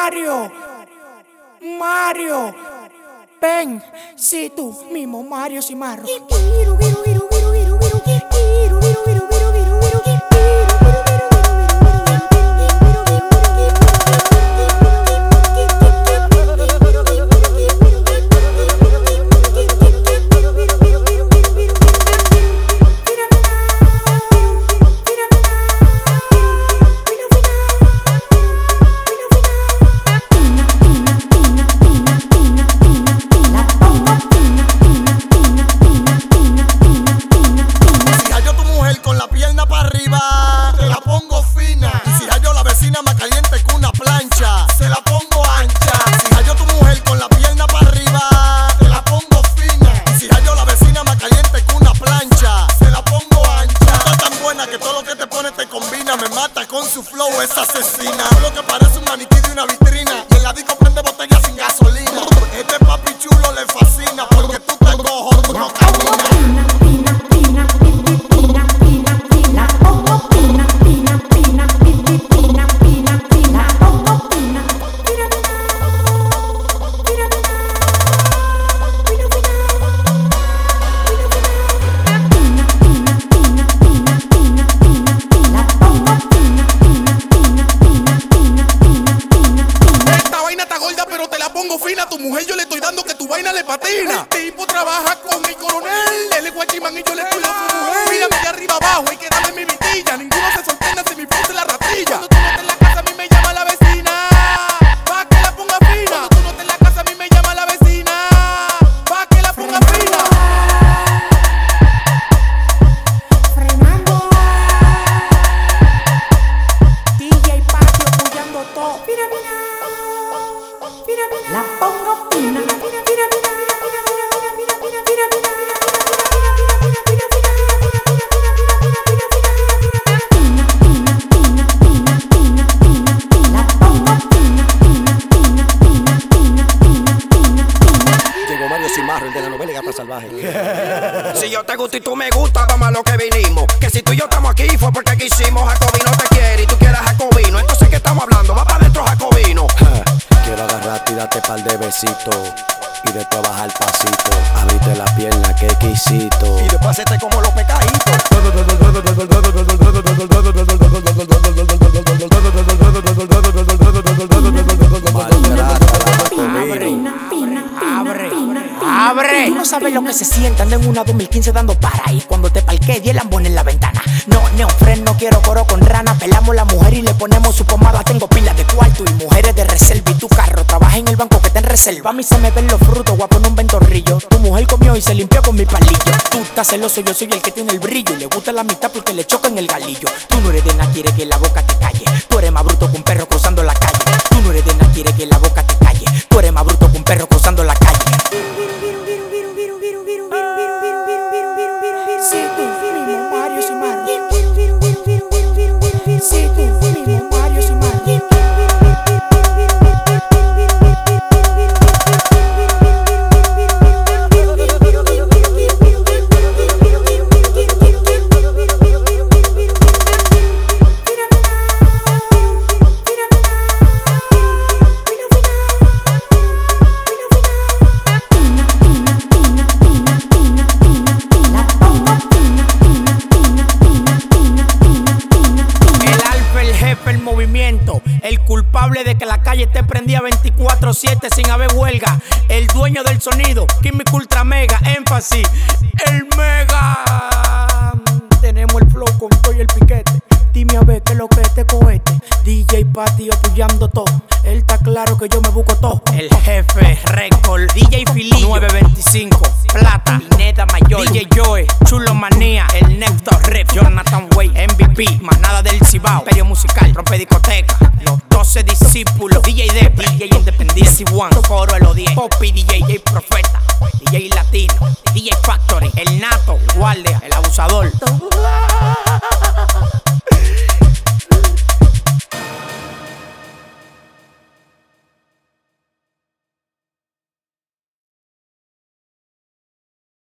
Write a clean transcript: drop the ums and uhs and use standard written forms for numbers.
Mario, ven, si tú mismo, Mario Cimarro. Me mata con su flow, es asesina. Lo que parece un maniquí de una vitrina. Y en la disco prende botella sin gasolina. Este papi chulo le fascina porque tú te cojo, tú no caminas. Tu mujer yo le estoy dando que tu vaina le patina. El tipo trabaja con el coronel. Él es guachimán y yo le cuido a su mujer. Mírame de arriba abajo, hay que darle mi vitilla. Ninguno se sorprenda si mi puse la ratilla. Cuando tú no estés en la casa a mí me llama la vecina pa' que la ponga fina. Cuando tú no estés en la casa a mí me llama la vecina pa' que la ponga fina. Frenando DJ Patio apoyando todo. La pongo fina. Llegó Mario Cimarro, el de la novela Gata Salvaje. Si yo te gusto y tú me gustas, vamos a lo que vinimos. Que si tú y yo estamos aquí fue porque quisimos. Jacobino te quiere y tú quieres Jacobino. Entonces, ¿qué estamos hablando? Va para adentro, Jacobino. Quiero agarrarte y darte par de besitos. Y después bajar pasito. Abrite la pierna, que quisito. Y después hacerte como los pecaditos. Abre. Tú no sabes lo que se siente. Ando en una 2015 dando para ahí. Cuando te parqué, 10 lambones en la ventana. No, neofren, no quiero coro con rana. Pelamos la mujer y le ponemos su pomada. Tengo pilas de cuarto y mujeres de reserva. Y tu carro trabaja en el banco que está en reserva. A mí se me ven los frutos, voy a poner un ventorrillo. Tu mujer comió y se limpió con mi palillo. Tú estás celoso, yo soy el que tiene el brillo. Y le gusta la mitad porque le choca en el galillo. Tú no eres de nada, quiere que la boca te calle. Tú eres más bruto que un perro cruzando la calle. Tú no eres de nada, quiere que la boca te calle. Tú eres más bruto que un perro cruzando la calle. Si tú mismo, Mario Cimarro. Si tú mismo, Mario Cimarro. El culpable de que la calle esté prendida 24/7 sin haber huelga. El dueño del sonido, Químico Ultra Mega, énfasis, el mega. Tenemos el flow con todo y el piquete. Dime a ver qué es lo que este cohete. DJ Patio apoyando todo. Él está claro que yo me busco todo. El jefe Record, DJ Filillo 925, Plata, Pineda Mayor, DJ Joe, Chulo Manía, el Nectar Rip, Jonathan Way, MVP, Manada del Cibao, Imperio Musical, Rompe Discoteca, Los 12 Discípulos, DJ Dep, DJ Independiente, C1, Coro el 10, Poppy, DJ Profeta, DJ Latino, DJ Factory, El Nato, el Guardia, el Abusador.